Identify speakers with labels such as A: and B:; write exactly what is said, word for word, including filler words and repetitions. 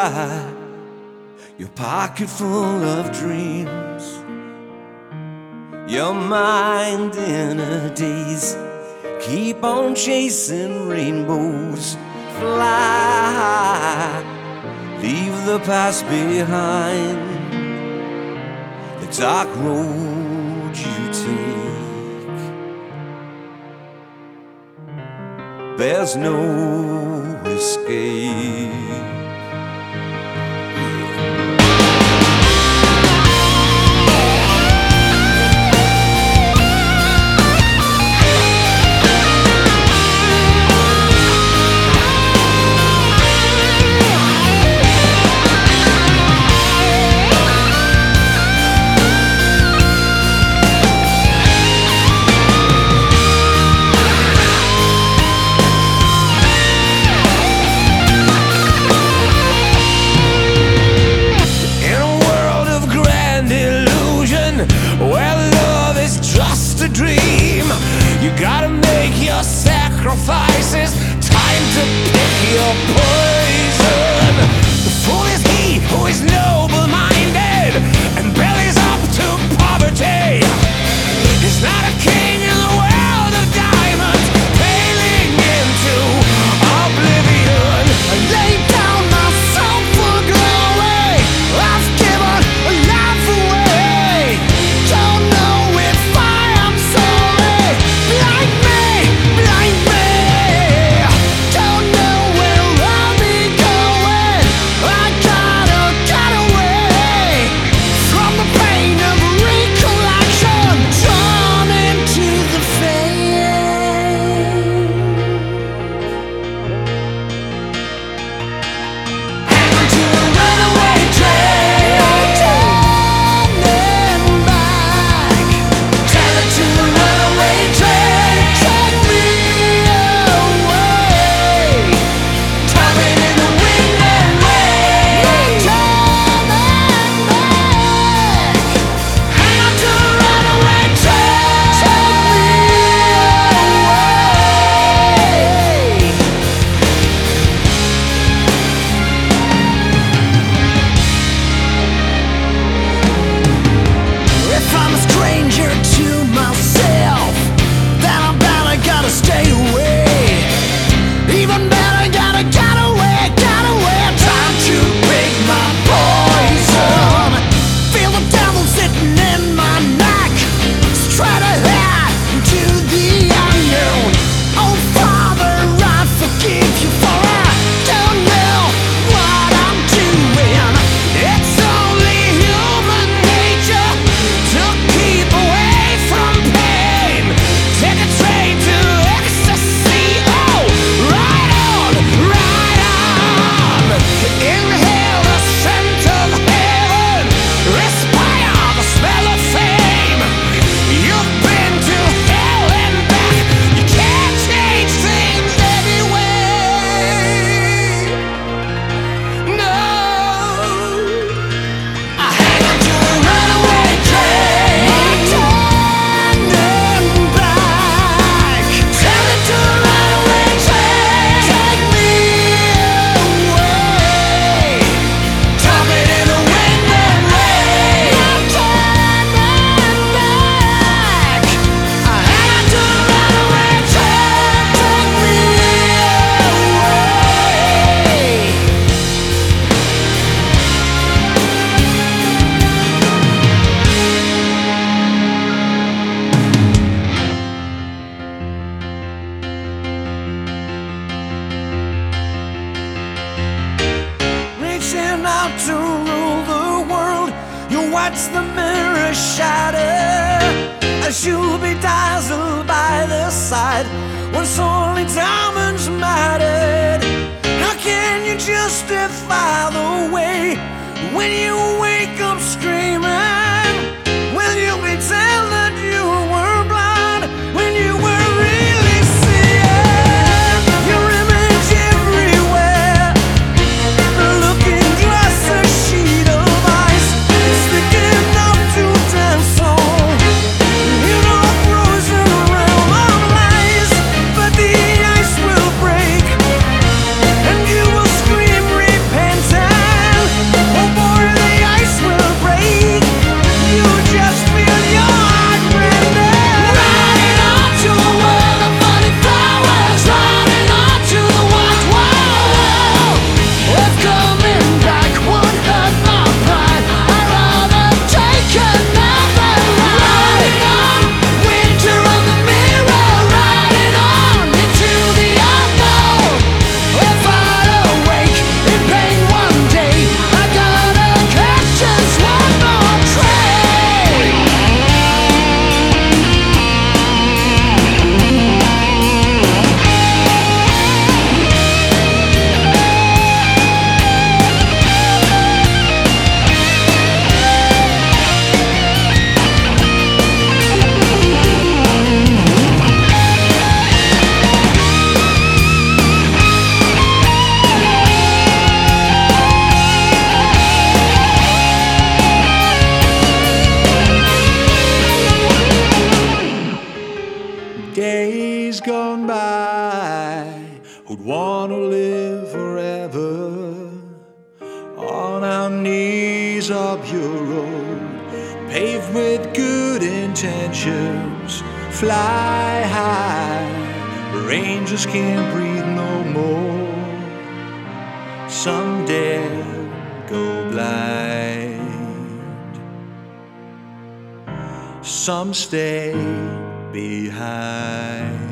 A: fly, your pocket full of dreams, your mind in a daze. Keep on chasing rainbows, fly, leave the past behind, the dark road you take. There's no escape. You gotta make your sacrifices. Time to pick your poison. The fool is he who is noble-minded and bellies up to poverty. He's not a king in the world of diamonds, paling into oblivion. I lay down my soul for glory. I've given a life away. Don't know if I am sorry. Blind me, blind me. Don't know where I'll be going. I gotta get away from the pain of recollection, drawn into the flame. Hang to a runaway train, turning back. Tell it to a runaway train, take me away. Tumbling in the wind and rain, turning back. Hang on to a runaway train, take me away. If I'm a stranger to myself, then I better gotta stay away. Even better, gotta get away, get away. Time to pick my poison. Feel the devil sitting in my neck, straight ahead into the unknown. Oh Father, I forgive you for I don't know what I'm doing. It's only human nature to keep away from pain. Take a train to ecstasy. Oh, right on, right on. Inhale the scent of heaven, respire the smell of fame. You've been to hell and back. You can't change things anyway. No. I hang on to a runaway train, turning back. Tell it to a runaway train, take me away. Tumbling in the wind and rain, turning back. I hang on to a runaway train, take me away. Reaching out to rule the world, you watch the mirror shatter as you'll be dazzled by the sight once only diamonds mattered. How can you justify the way when you wake up screaming? Will you pretend that you were blind when you were really seeing your image everywhere? The looking glass, a sheet of ice, it's thick enough to dance on. You know, frozen realm of lies, but the ice will break and you will scream repentance.
B: raise up your road, paved with good intentions. Fly high, rangers can't breathe no more. Some dare go blind, some stay behind.